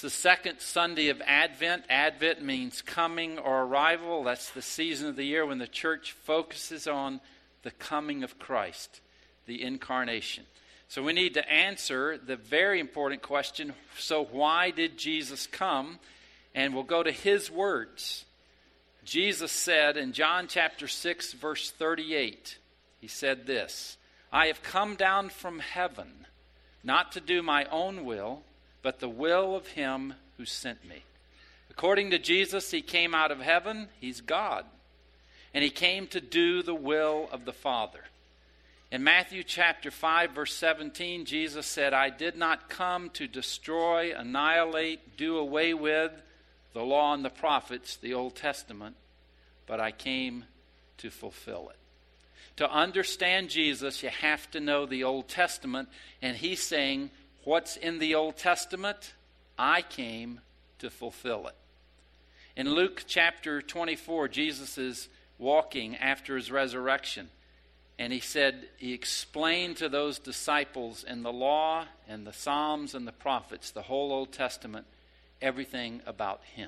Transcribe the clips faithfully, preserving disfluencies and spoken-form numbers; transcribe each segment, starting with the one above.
the second Sunday of Advent. Advent means coming or arrival. That's the season of the year when the church focuses on the coming of Christ, the incarnation. So we need to answer the very important question, so why did Jesus come? And we'll go to his words. Jesus said in John chapter six, verse thirty-eight, he said this, "I have come down from heaven, not to do my own will, but the will of him who sent me." According to Jesus, he came out of heaven. He's God. And he came to do the will of the Father. In Matthew chapter five, verse seventeen, Jesus said, "I did not come to destroy, annihilate, do away with the law and the prophets, the Old Testament, but I came to fulfill it." To understand Jesus, you have to know the Old Testament. And he's saying, what's in the Old Testament? I came to fulfill it. In Luke chapter twenty-four, Jesus is walking after his resurrection. And he said, he explained to those disciples in the law and the Psalms and the prophets, the whole Old Testament, everything about him.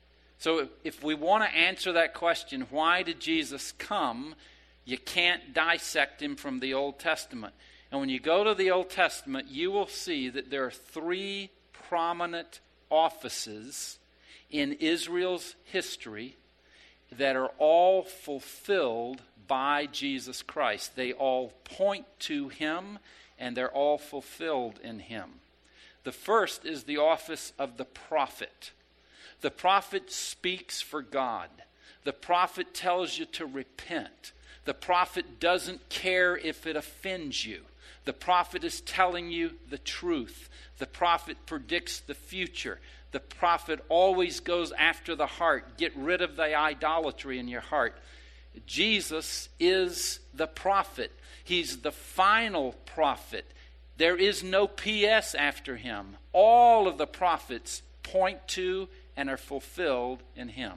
So if we want to answer that question, why did Jesus come? You can't dissect him from the Old Testament. And when you go to the Old Testament, you will see that there are three prominent offices in Israel's history that are all fulfilled by Jesus Christ. They all point to him, and they're all fulfilled in him. The first is the office of the prophet. The prophet speaks for God. The prophet tells you to repent. The prophet doesn't care if it offends you. The prophet is telling you the truth. The prophet predicts the future. The prophet always goes after the heart. Get rid of the idolatry in your heart. Jesus is the prophet. He's the final prophet. There is no P S after him. All of the prophets point to and are fulfilled in him.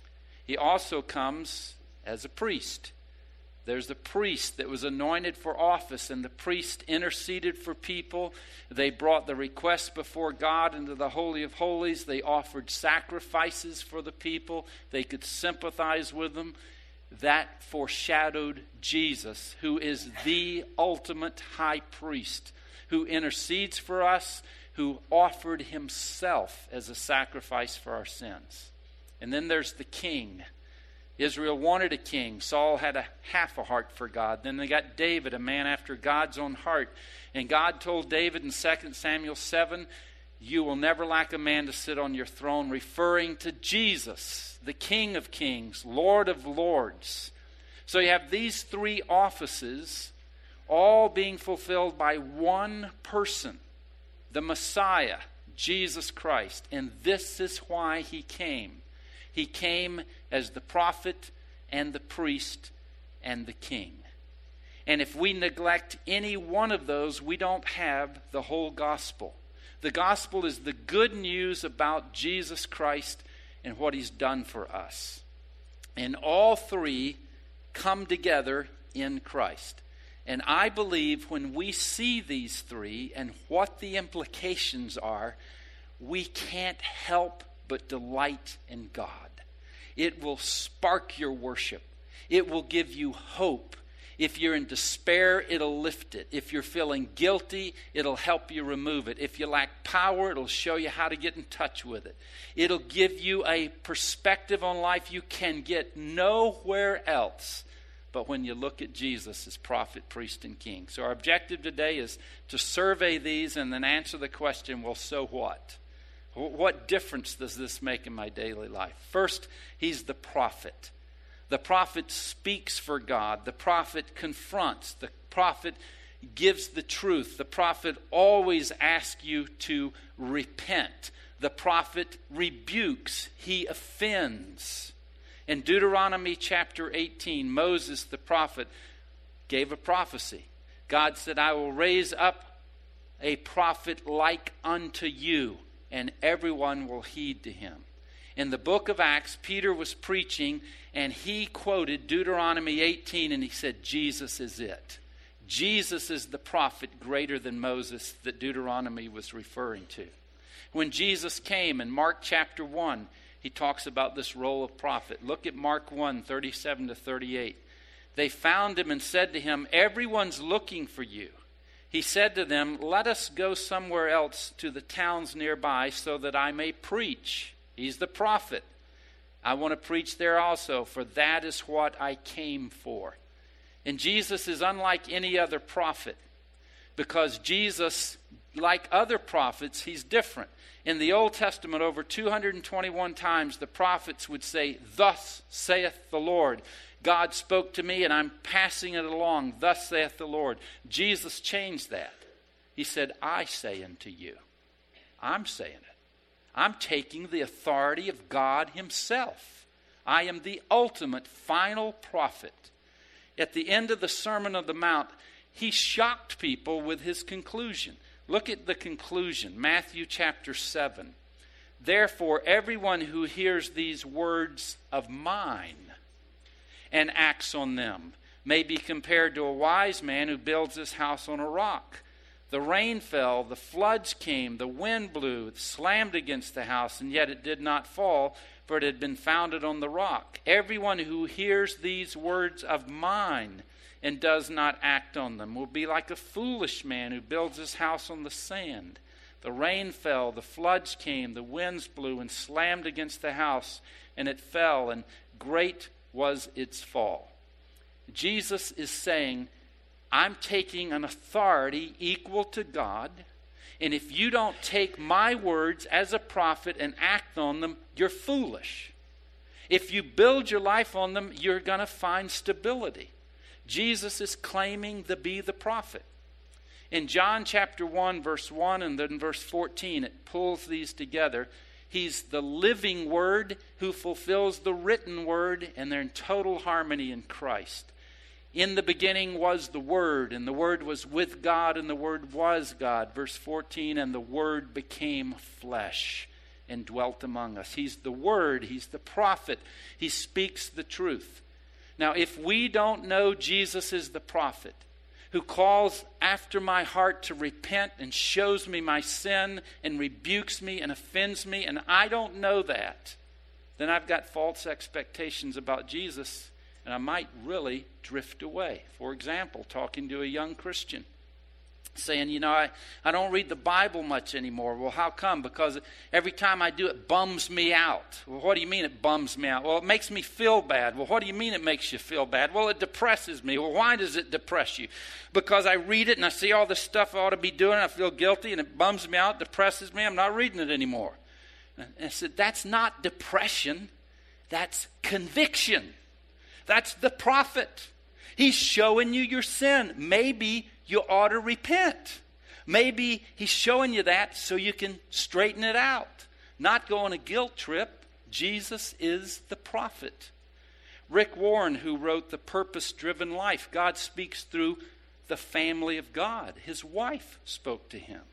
He also comes as a priest. There's the priest that was anointed for office, and the priest interceded for people. They brought the requests before God into the Holy of Holies. They offered sacrifices for the people. They could sympathize with them. That foreshadowed Jesus, who is the ultimate high priest, who intercedes for us, who offered himself as a sacrifice for our sins. And then there's the king. Israel wanted a king. Saul had a half a heart for God. Then they got David, a man after God's own heart. And God told David in Second Samuel seven, "You will never lack a man to sit on your throne," referring to Jesus, the King of Kings, Lord of Lords. So you have these three offices all being fulfilled by one person, the Messiah, Jesus Christ. And this is why he came. He came as the prophet and the priest and the king. And if we neglect any one of those, we don't have the whole gospel. The gospel is the good news about Jesus Christ and what he's done for us. And all three come together in Christ. And I believe when we see these three and what the implications are, we can't help but delight in God. It will spark your worship. It will give you hope. If you're in despair, it'll lift it. If you're feeling guilty, it'll help you remove it. If you lack power, it'll show you how to get in touch with it. It'll give you a perspective on life you can get nowhere else but when you look at Jesus as prophet, priest, and king. So our objective today is to survey these and then answer the question, well, so what? What difference does this make in my daily life? First, he's the prophet. The prophet speaks for God. The prophet confronts. The prophet gives the truth. The prophet always asks you to repent. The prophet rebukes. He offends. In Deuteronomy chapter eighteen, Moses the prophet gave a prophecy. God said, "I will raise up a prophet like unto you, and everyone will heed to him." In the book of Acts, Peter was preaching, and he quoted Deuteronomy eighteen, and he said, Jesus is it. Jesus is the prophet greater than Moses that Deuteronomy was referring to. When Jesus came in Mark chapter one, he talks about this role of prophet. Look at Mark one, thirty-seven to thirty-eight. They found him and said to him, "Everyone's looking for you." He said to them, "Let us go somewhere else to the towns nearby so that I may preach." He's the prophet. "I want to preach there also, for that is what I came for." And Jesus is unlike any other prophet, because Jesus, like other prophets, he's different. In the Old Testament, over two hundred twenty-one times, the prophets would say, "Thus saith the Lord." God spoke to me and I'm passing it along. "Thus saith the Lord." Jesus changed that. He said, "I say unto you." I'm saying it. I'm taking the authority of God himself. I am the ultimate final prophet. At the end of the Sermon on the Mount, he shocked people with his conclusion. Look at the conclusion, Matthew chapter seven. "Therefore, everyone who hears these words of mine and acts on them may be compared to a wise man who builds his house on a rock. The rain fell, the floods came, the wind blew, it slammed against the house, and yet it did not fall, for it had been founded on the rock. Everyone who hears these words of mine and does not act on them will be like a foolish man who builds his house on the sand. The rain fell, the floods came, the winds blew and slammed against the house, and it fell, and great was its fall." Jesus is saying, I'm taking an authority equal to God, and if you don't take my words as a prophet and act on them, you're foolish. If you build your life on them, you're going to find stability. Jesus is claiming to be the prophet. In John chapter one, verse one, and then verse fourteen, it pulls these together. He's the living word who fulfills the written word, and they're in total harmony in Christ. "In the beginning was the Word, and the Word was with God, and the Word was God." Verse fourteen, "And the Word became flesh and dwelt among us." He's the Word. He's the prophet. He speaks the truth. Now, if we don't know Jesus is the prophet, who calls after my heart to repent and shows me my sin and rebukes me and offends me, and I don't know that, then I've got false expectations about Jesus, and I might really drift away. For example, talking to a young Christian, saying, you know, I, I don't read the Bible much anymore. Well, how come? Because every time I do, it bums me out. Well, what do you mean it bums me out? Well, it makes me feel bad. Well, what do you mean it makes you feel bad? Well, it depresses me. Well, why does it depress you? Because I read it and I see all the stuff I ought to be doing. I feel guilty and it bums me out, depresses me. I'm not reading it anymore. And I said, that's not depression. That's conviction. That's the prophet. He's showing you your sin. Maybe you ought to repent. Maybe he's showing you that so you can straighten it out. Not go on a guilt trip. Jesus is the prophet. Rick Warren, who wrote The Purpose-Driven Life, God speaks through the family of God. His wife spoke to him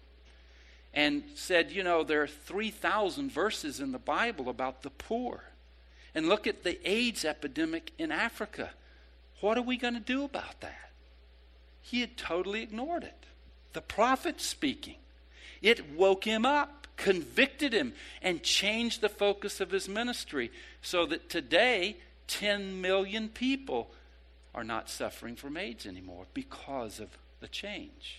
and said, you know, there are three thousand verses in the Bible about the poor. And look at the AIDS epidemic in Africa. What are we going to do about that? He had totally ignored it. The prophet speaking. It woke him up, convicted him, and changed the focus of his ministry so that today ten million people are not suffering from AIDS anymore because of the change.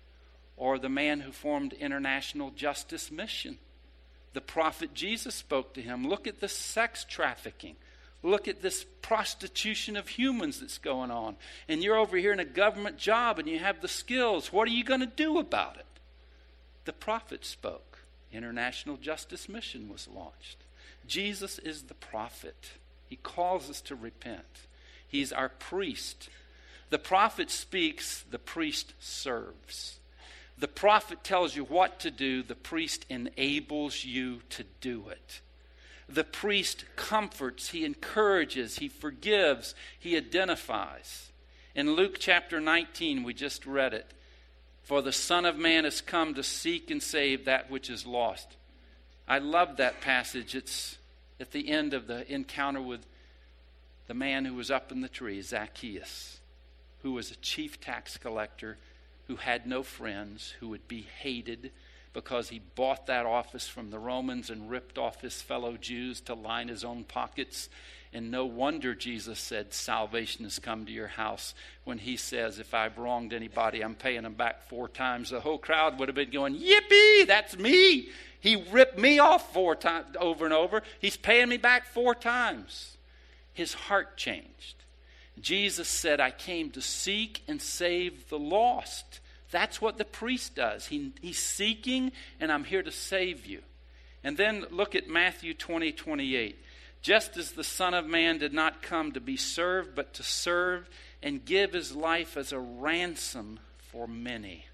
Or the man who formed International Justice Mission. The prophet Jesus spoke to him. Look at the sex trafficking. Look at this prostitution of humans that's going on. And you're over here in a government job and you have the skills. What are you going to do about it? The prophet spoke. International Justice Mission was launched. Jesus is the prophet. He calls us to repent. He's our priest. The prophet speaks, the priest serves. The prophet tells you what to do. The priest enables you to do it. The priest comforts, he encourages, he forgives, he identifies. In Luke chapter nineteen, we just read it. For the Son of Man has come to seek and save that which is lost. I love that passage. It's at the end of the encounter with the man who was up in the tree, Zacchaeus, who was a chief tax collector, who had no friends, who would be hated. because he bought that office from the Romans and ripped off his fellow Jews to line his own pockets. And no wonder Jesus said, salvation has come to your house, when he says, if I've wronged anybody, I'm paying them back four times. The whole crowd would have been going, yippee, that's me. He ripped me off four times over and over. He's paying me back four times. His heart changed. Jesus said, I came to seek and save the lost. That's what the priest does. He, he's seeking, and I'm here to save you. And then look at Matthew twenty, twenty-eight. Just as the Son of Man did not come to be served, but to serve and give his life as a ransom for many.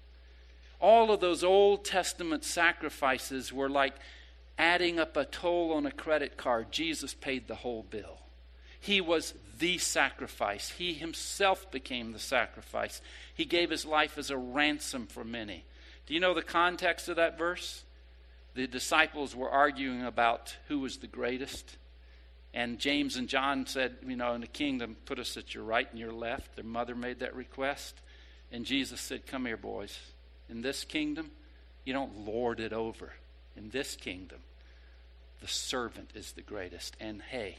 All of those Old Testament sacrifices were like adding up a toll on a credit card. Jesus paid the whole bill. He was the sacrifice. He himself became the sacrifice. He gave his life as a ransom for many. Do you know the context of that verse? The disciples were arguing about who was the greatest. And James and John said, you know, in the kingdom, put us at your right and your left. Their mother made that request. And Jesus said, come here, boys. In this kingdom, you don't lord it over. In this kingdom, the servant is the greatest. And hey,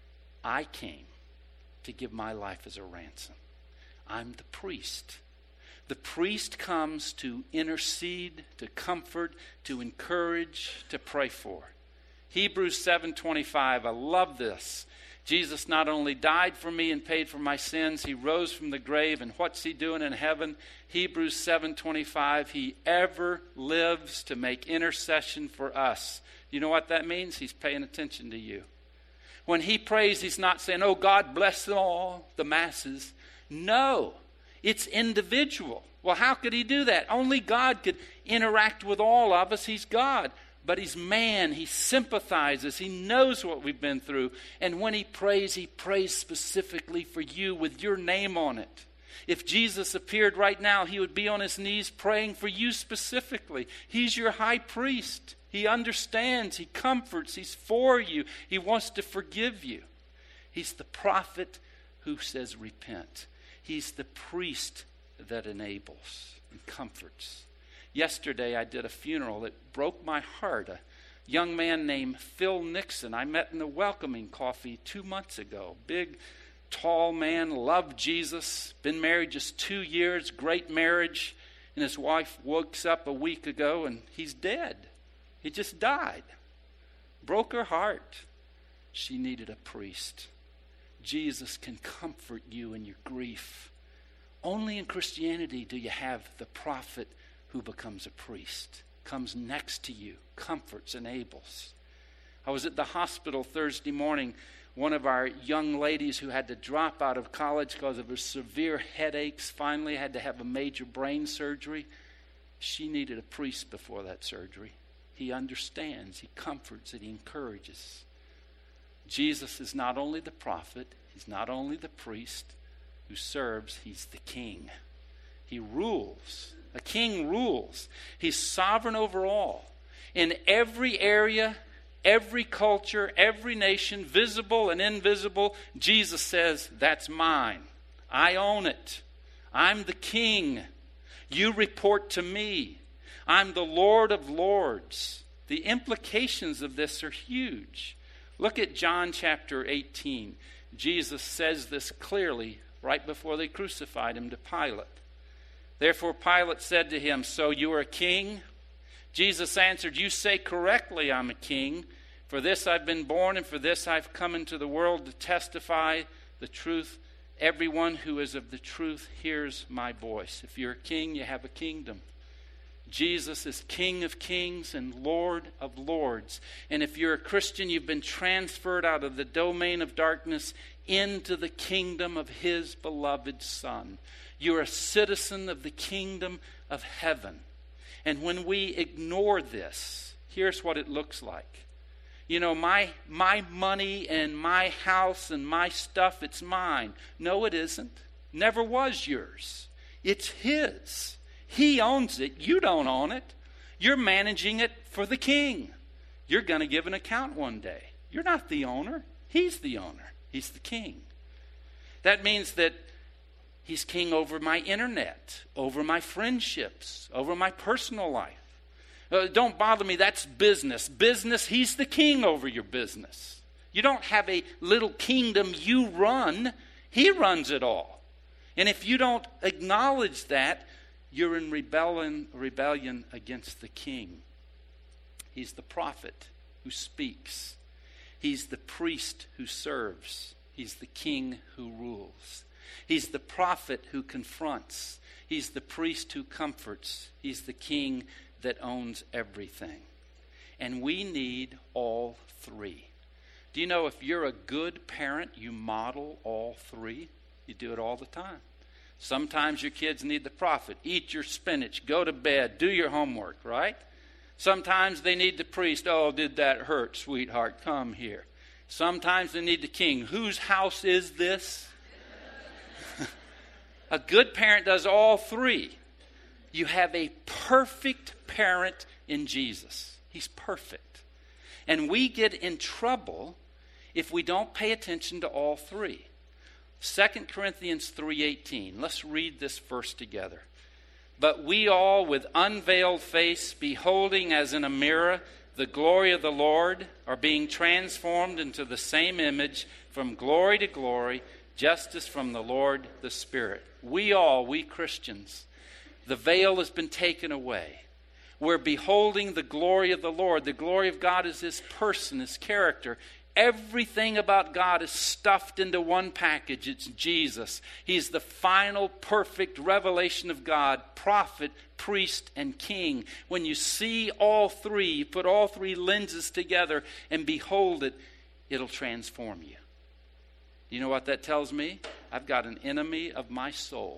I came to give my life as a ransom. I'm the priest. The priest comes to intercede, to comfort, to encourage, to pray for. Hebrews seven twenty-five, I love this. Jesus not only died for me and paid for my sins, he rose from the grave, and what's he doing in heaven? Hebrews seven twenty-five, he ever lives to make intercession for us. You know what that means? He's paying attention to you. When he prays, he's not saying, oh, God bless them all, the masses. No, it's individual. Well, how could he do that? Only God could interact with all of us. He's God. But he's man. He sympathizes. He knows what we've been through. And when he prays, he prays specifically for you with your name on it. If Jesus appeared right now, he would be on his knees praying for you specifically. He's your high priest. He understands. He comforts. He's for you. He wants to forgive you. He's the prophet who says repent. He's the priest that enables and comforts. Yesterday I did a funeral that broke my heart. A young man named Phil Nixon I met in the welcoming coffee two months ago. Big, tall man, loved Jesus, been married just two years, great marriage. And his wife woke up a week ago and he's dead. He just died. Broke her heart. She needed a priest. Jesus can comfort you in your grief. Only in Christianity do you have the prophet who becomes a priest, comes next to you, comforts, enables. I was at the hospital Thursday morning. One of our young ladies who had to drop out of college because of her severe headaches finally had to have a major brain surgery. She needed a priest before that surgery. He understands, he comforts, and he encourages. Jesus is not only the prophet, he's not only the priest who serves, he's the king. He rules. A king rules. He's sovereign over all. In every area, every culture, every nation, visible and invisible, Jesus says, that's mine. I own it. I'm the king. You report to me. I'm the Lord of Lords. The implications of this are huge. Look at John chapter eighteen. Jesus says this clearly right before they crucified him to Pilate. Therefore Pilate said to him, so you are a king? Jesus answered, you say correctly I'm a king. For this I've been born, and for this I've come into the world to testify the truth. Everyone who is of the truth hears my voice. If you're a king, you have a kingdom. Jesus is King of kings and Lord of lords. And if you're a Christian, you've been transferred out of the domain of darkness into the kingdom of his beloved Son. You're a citizen of the kingdom of heaven. And when we ignore this, here's what it looks like. You know, my my money and my house and my stuff, it's mine. No, it isn't. Never was yours. It's his. He owns it. You don't own it. You're managing it for the king. You're going to give an account one day. You're not the owner. He's the owner. He's the king. That means that he's king over my internet, over my friendships, over my personal life. Uh, don't bother me, that's business. Business, he's the king over your business. You don't have a little kingdom you run. He runs it all. And if you don't acknowledge that, you're in rebellion, rebellion against the king. He's the prophet who speaks. He's the priest who serves. He's the king who rules. He's the prophet who confronts. He's the priest who comforts. He's the king that owns everything. And we need all three. Do you know if you're a good parent, you model all three? You do it all the time. Sometimes your kids need the prophet. Eat your spinach, go to bed, do your homework, right? Sometimes they need the priest. Oh, did that hurt, sweetheart? Come here. Sometimes they need the king. Whose house is this? A good parent does all three. You have a perfect parent in Jesus. He's perfect. And we get in trouble if we don't pay attention to all three. Second Corinthians three eighteen. Let's read this verse together. But we all with unveiled face, beholding as in a mirror the glory of the Lord, are being transformed into the same image from glory to glory, just as from the Lord the Spirit. We all, we Christians, the veil has been taken away. We're beholding the glory of the Lord. The glory of God is His person, His character. Everything about God is stuffed into one package. It's Jesus. He's the final perfect revelation of God, prophet, priest, and king. When you see all three, you put all three lenses together and behold it, it'll transform you. You know what that tells me? I've got an enemy of my soul,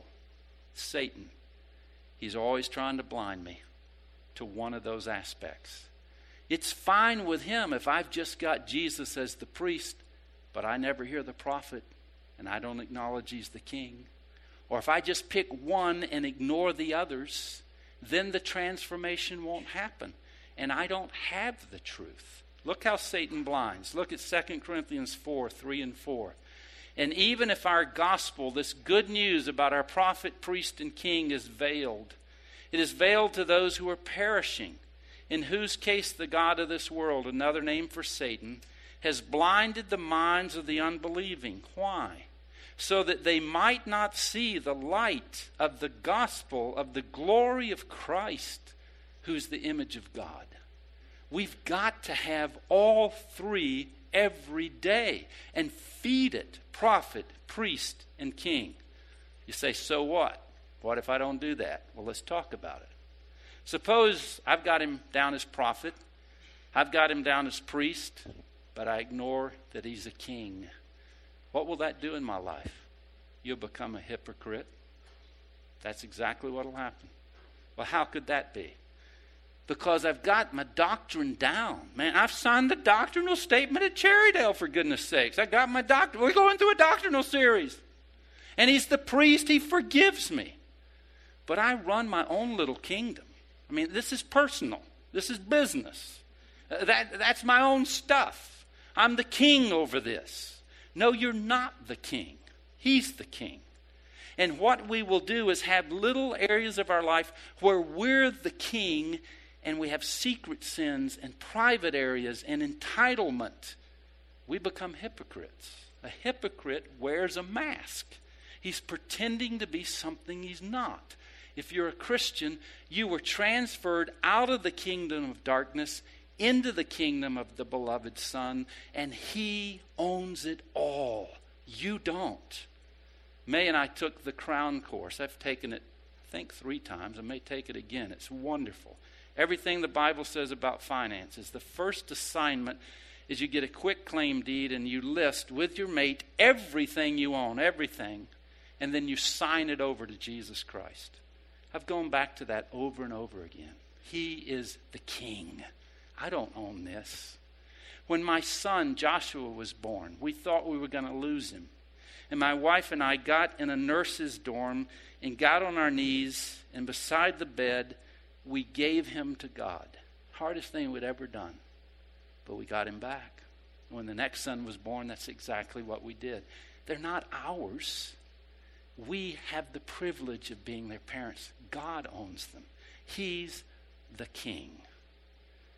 Satan. He's always trying to blind me to one of those aspects. It's fine with him if I've just got Jesus as the priest, but I never hear the prophet and I don't acknowledge he's the king. Or if I just pick one and ignore the others, then the transformation won't happen. And I don't have the truth. Look how Satan blinds. Look at Second Corinthians four, three and four. And even if our gospel, this good news about our prophet, priest, and king is veiled, it is veiled to those who are perishing, in whose case the God of this world, another name for Satan, has blinded the minds of the unbelieving. Why? So that they might not see the light of the gospel of the glory of Christ, who's the image of God. We've got to have all three every day and feed it, prophet, priest, and king. You say, so what? What if I don't do that? Well, let's talk about it. Suppose I've got him down as prophet, I've got him down as priest, but I ignore that he's a king. What will that do in my life? You'll become a hypocrite. That's exactly what will happen. Well, how could that be? Because I've got my doctrine down. Man, I've signed the doctrinal statement at Cherrydale, for goodness sakes. I got my doctrine. We're going through a doctrinal series. And he's the priest. He forgives me. But I run my own little kingdom. I mean, this is personal. This is business. Uh, that, that's my own stuff. I'm the king over this. No, you're not the king. He's the king. And what we will do is have little areas of our life where we're the king and we have secret sins and private areas and entitlement. We become hypocrites. A hypocrite wears a mask. He's pretending to be something he's not. If you're a Christian, you were transferred out of the kingdom of darkness into the kingdom of the beloved Son, and He owns it all. You don't. May and I took the Crown course. I've taken it, I think, three times. I may take it again. It's wonderful. Everything the Bible says about finances. The first assignment is you get a quick claim deed and you list with your mate everything you own, everything, and then you sign it over to Jesus Christ. I've gone back to that over and over again. He is the king. I don't own this. When my son Joshua was born, we thought we were going to lose him. And my wife and I got in a nurse's dorm and got on our knees, and beside the bed, we gave him to God. Hardest thing we'd ever done. But we got him back. When the next son was born, that's exactly what we did. They're not ours. We have the privilege of being their parents. God owns them. He's the king.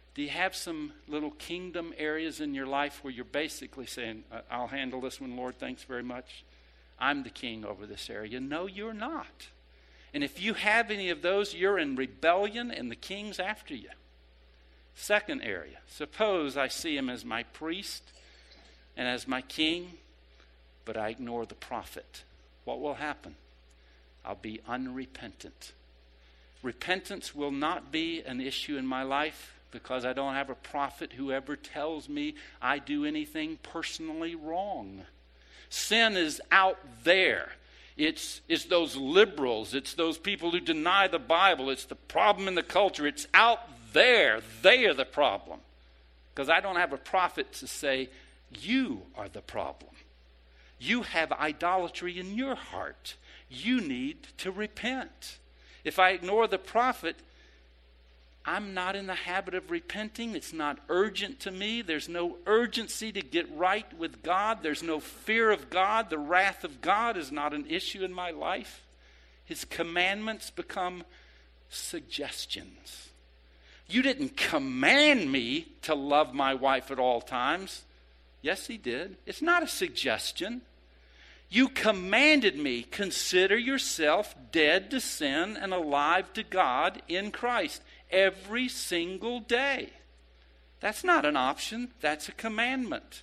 Do you have some little kingdom areas in your life where you're basically saying, I'll handle this one, Lord, thanks very much. I'm the king over this area. No, you're not. And if you have any of those, you're in rebellion and the king's after you. Second area, suppose I see him as my priest and as my king, but I ignore the prophet. What will happen? I'll be unrepentant. Repentance will not be an issue in my life because I don't have a prophet who ever tells me I do anything personally wrong. Sin is out there. It's, it's those liberals. It's those people who deny the Bible. It's the problem in the culture. It's out there. They are the problem. Because I don't have a prophet to say, you are the problem. You have idolatry in your heart. You need to repent. If I ignore the prophet, I'm not in the habit of repenting. It's not urgent to me. There's no urgency to get right with God. There's no fear of God. The wrath of God is not an issue in my life. His commandments become suggestions. You didn't command me to love my wife at all times. Yes, he did. It's not a suggestion. You commanded me, consider yourself dead to sin and alive to God in Christ every single day. That's not an option. That's a commandment.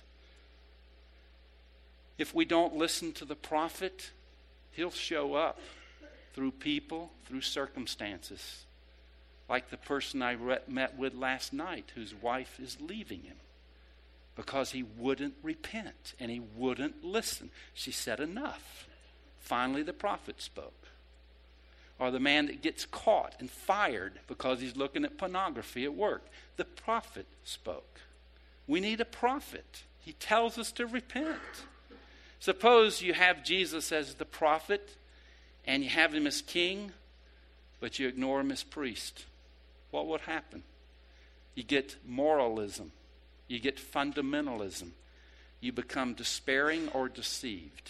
If we don't listen to the prophet, he'll show up through people, through circumstances. Like the person I re- met with last night whose wife is leaving him because he wouldn't repent and he wouldn't listen. She said enough. Finally the prophet spoke. Or the man that gets caught and fired because he's looking at pornography at work. The prophet spoke. We need a prophet. He tells us to repent. Suppose you have Jesus as the prophet and you have him as king, but you ignore him as priest. What would happen? You get moralism. You get fundamentalism. You become despairing or deceived.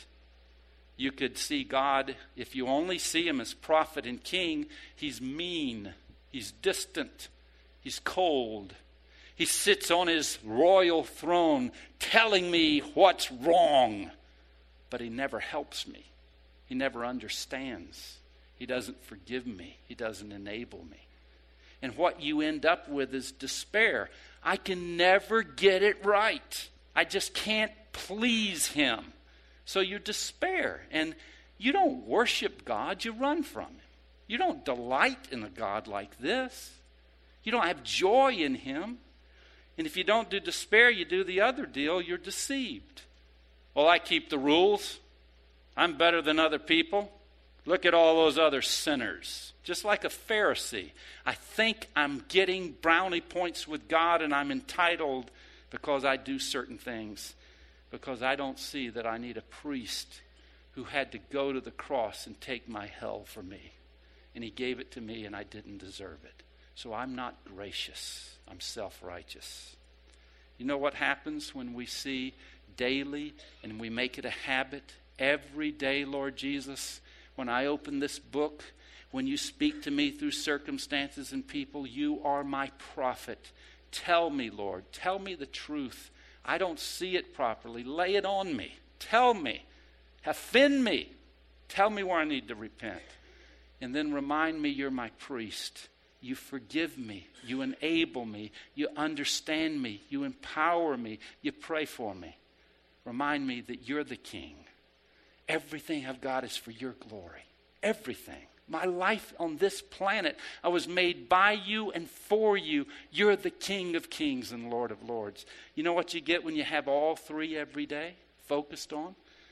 You could see God, if you only see him as prophet and king, he's mean, he's distant, he's cold. He sits on his royal throne telling me what's wrong, but he never helps me. He never understands. He doesn't forgive me. He doesn't enable me. And what you end up with is despair. I can never get it right. I just can't please him. So you despair, and you don't worship God, you run from him. You don't delight in a God like this. You don't have joy in him. And if you don't do despair, you do the other deal, you're deceived. Well, I keep the rules. I'm better than other people. Look at all those other sinners. Just like a Pharisee. I think I'm getting brownie points with God and I'm entitled because I do certain things. Because I don't see that I need a priest who had to go to the cross and take my hell for me. And he gave it to me and I didn't deserve it. So I'm not gracious. I'm self-righteous. You know what happens when we see daily and we make it a habit? Every day, Lord Jesus, when I open this book, when you speak to me through circumstances and people, you are my prophet. Tell me, Lord. Tell me the truth. I don't see it properly. Lay it on me. Tell me. Offend me. Tell me where I need to repent. And then remind me you're my priest. You forgive me. You enable me. You understand me. You empower me. You pray for me. Remind me that you're the king. Everything I've got is for your glory. Everything. My life on this planet, I was made by you and for you. You're the King of Kings and Lord of Lords. You know what you get when you have all three every day focused on?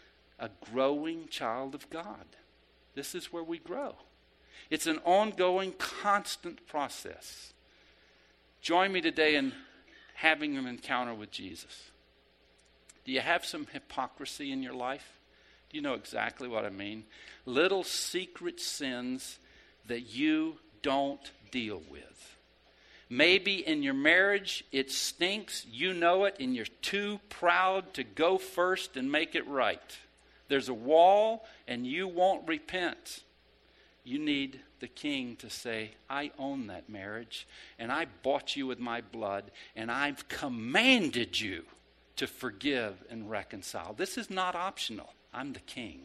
A growing child of God. This is where we grow. It's an ongoing, constant process. Join me today in having an encounter with Jesus. Do you have some hypocrisy in your life? You know exactly what I mean. Little secret sins that you don't deal with. Maybe in your marriage it stinks, you know it, and you're too proud to go first and make it right. There's a wall and you won't repent. You need the king to say, I own that marriage, and I bought you with my blood, and I've commanded you to forgive and reconcile. This is not optional. I'm the king.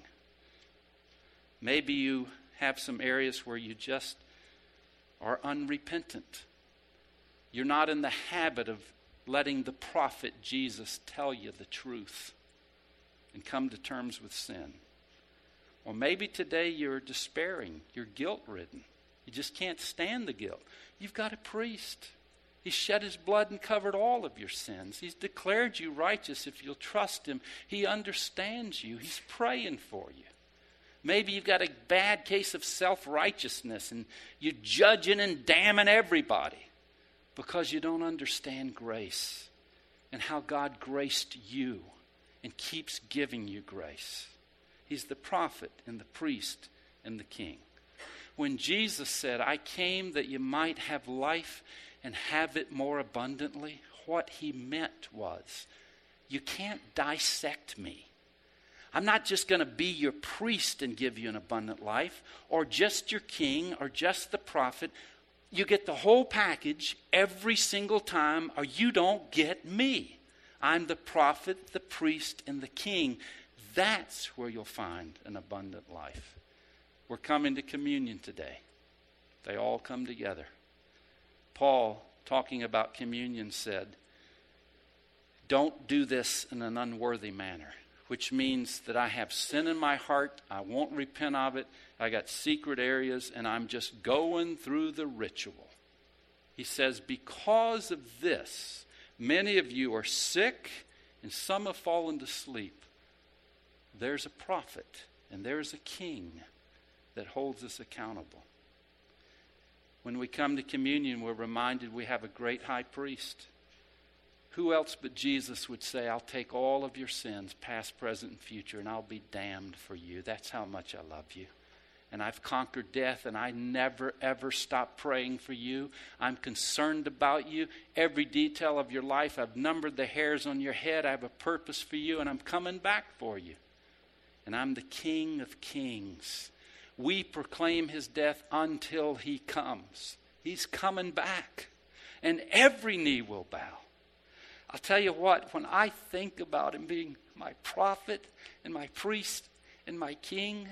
Maybe you have some areas where you just are unrepentant. You're not in the habit of letting the prophet Jesus tell you the truth and come to terms with sin. Or maybe today you're despairing, you're guilt-ridden. You just can't stand the guilt. You've got a priest. He shed his blood and covered all of your sins. He's declared you righteous if you'll trust him. He understands you. He's praying for you. Maybe you've got a bad case of self-righteousness and you're judging and damning everybody because you don't understand grace and how God graced you and keeps giving you grace. He's the prophet and the priest and the king. When Jesus said, I came that you might have life and have it more abundantly, what he meant was, you can't dissect me. I'm not just going to be your priest and give you an abundant life, or just your king, or just the prophet. You get the whole package every single time, or you don't get me. I'm the prophet, the priest, and the king. That's where you'll find an abundant life. We're coming to communion today. They all come together. Paul, talking about communion, said, don't do this in an unworthy manner, which means that I have sin in my heart, I won't repent of it, I got secret areas, and I'm just going through the ritual. He says, because of this, many of you are sick, and some have fallen to sleep. There's a prophet and there's a king that holds us accountable. When we come to communion, we're reminded we have a great high priest. Who else but Jesus would say, I'll take all of your sins, past, present, and future, and I'll be damned for you. That's how much I love you. And I've conquered death, and I never, ever stop praying for you. I'm concerned about you. Every detail of your life, I've numbered the hairs on your head. I have a purpose for you, and I'm coming back for you. And I'm the King of Kings. We proclaim his death until he comes. He's coming back. And every knee will bow. I'll tell you what, when I think about him being my prophet and my priest and my king,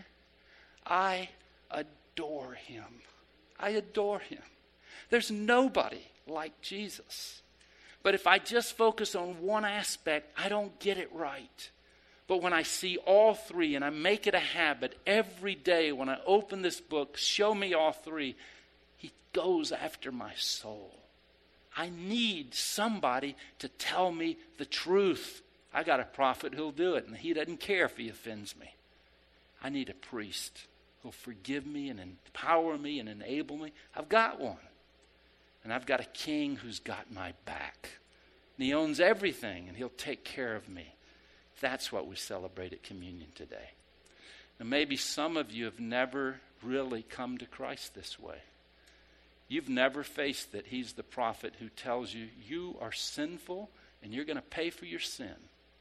I adore him. I adore him. There's nobody like Jesus. But if I just focus on one aspect, I don't get it right. But when I see all three, and I make it a habit every day when I open this book, show me all three, he goes after my soul. I need somebody to tell me the truth. I got a prophet who'll do it, and he doesn't care if he offends me. I need a priest who'll forgive me and empower me and enable me. I've got one. And I've got a king who's got my back. And he owns everything, and he'll take care of me. That's what we celebrate at communion today. And maybe some of you have never really come to Christ this way. You've never faced that he's the prophet who tells you, you are sinful and you're going to pay for your sin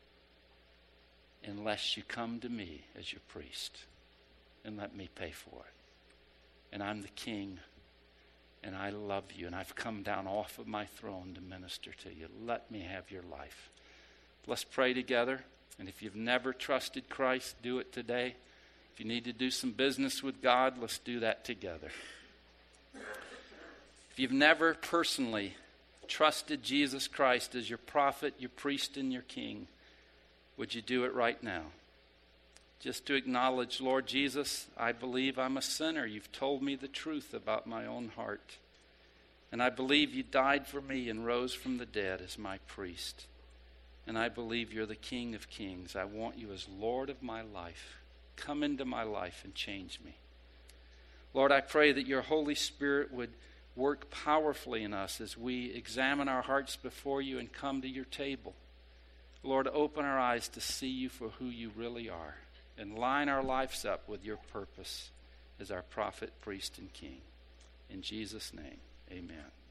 unless you come to me as your priest and let me pay for it. And I'm the king and I love you and I've come down off of my throne to minister to you. Let me have your life. Let's pray together. And if you've never trusted Christ, do it today. If you need to do some business with God, let's do that together. If you've never personally trusted Jesus Christ as your prophet, your priest, and your king, would you do it right now? Just to acknowledge, Lord Jesus, I believe I'm a sinner. You've told me the truth about my own heart. And I believe you died for me and rose from the dead as my priest. And I believe you're the King of Kings. I want you as Lord of my life. Come into my life and change me. Lord, I pray that your Holy Spirit would work powerfully in us as we examine our hearts before you and come to your table. Lord, open our eyes to see you for who you really are and line our lives up with your purpose as our prophet, priest, and king. In Jesus' name, amen.